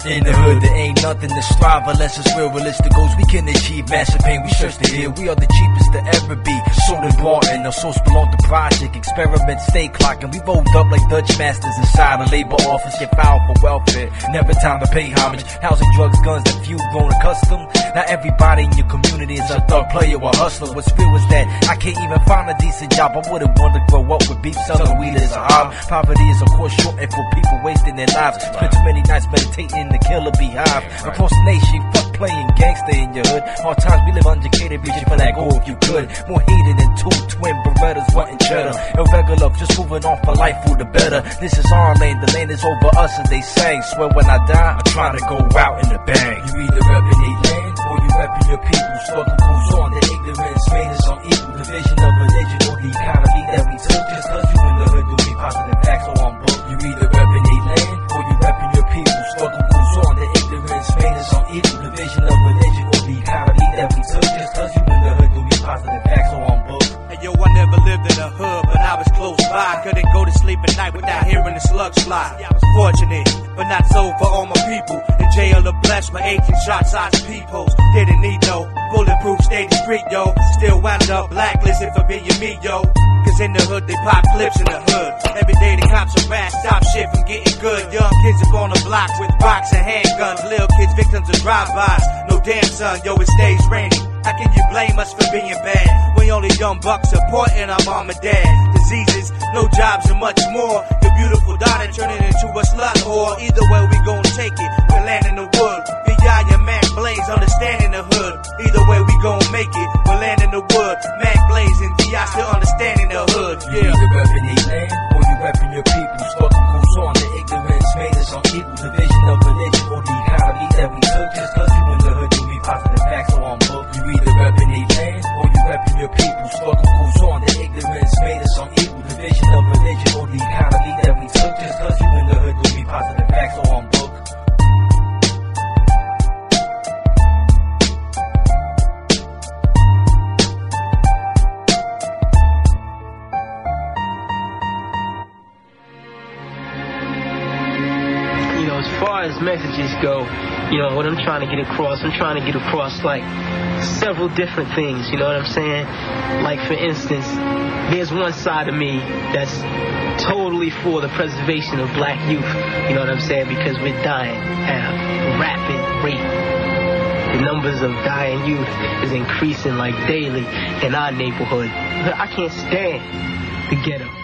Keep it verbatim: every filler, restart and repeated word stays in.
In the hood, there ain't nothing to strive unless it's realistic goals we can achieve. Massive pain, we search to heal. We are the cheapest to ever be. Sold and bought, and the source belong to project. Experiment, stay clocking. We rolled up like Dutch masters inside a labor office. Get filed for welfare. Never time to pay homage. Housing, drugs, guns, that few grown accustomed. Not everybody in your community is a thug player or hustler. What's real is that I can't even find a decent job. I wouldn't want to grow up with beef, selling weed as a hobby. Poverty is of course short and for people wasting their lives. Spend too many nights meditating in the killer beehive. Across the nation, fuck playing gangster in your hood. Hard times we live uneducated, reaching for that goal if you could. More hated than two twin Berettas wanting cheddar. Irregular, just moving on for life for the better. This is our lane, the lane is over us and they sang. Swear when I die, I'm trying to go out in the bang. You either reppin' they land or you reppin' your people. Struggle goes on, the ignorance made us unequal. Division of religion or the economy that we took. Just cause you in the hood do me positive facts or on book. You either reppin' they land or you reppin' your people. Struggle goes on, the ignorance made us unequal. Division of religion or the economy that we took. Just cause you in the hood do me positive facts or on book. Hey yo, I never lived in a hood, but I was close by. Couldn't go to sleep at night without hearing the slugs fly. I was fortunate, but not so for all my people. In jail or blessed with eighteen shots out of peepholes. Didn't need no bulletproof, stay the street, yo. Still wound up blacklisted for being me, yo. Cause in the hood they pop clips in the hood. Every day the cops harass, stop shit from getting good. Young kids up on the block with rocks and handguns. Little kids victims of drive-bys. No damn son, yo, it stays rainy. How can you blame us for being bad? We only young bucks supporting our mom and dad. Diseases, no jobs and much more. Your beautiful daughter turning into a slut whore. Either way we gon' take it, we're landing the wood. V I and Mac Blaze understanding the hood. Either way we gon' make it, we're landing the wood. Mac Blaze and V I still understanding the hood. Yeah. You either reppin' they land or you reppin' your people. Struggle goes on, the ignorance made us unequal. Division of religion or the economy that we took. Just cause you in the hood do me positive facts or on book. You either reppin' they land or you reppin' your people. Struggle goes on, the ignorance made us unequal. Division of religion or the economy that we took. Just cause you in the hood do me positive facts or on book. As far as messages go, you know, what I'm trying to get across, I'm trying to get across like several different things, you know what I'm saying? Like for instance, there's one side of me that's totally for the preservation of black youth, you know what I'm saying? Because we're dying at a rapid rate. The numbers of dying youth is increasing like daily in our neighborhood. I can't stand the ghetto.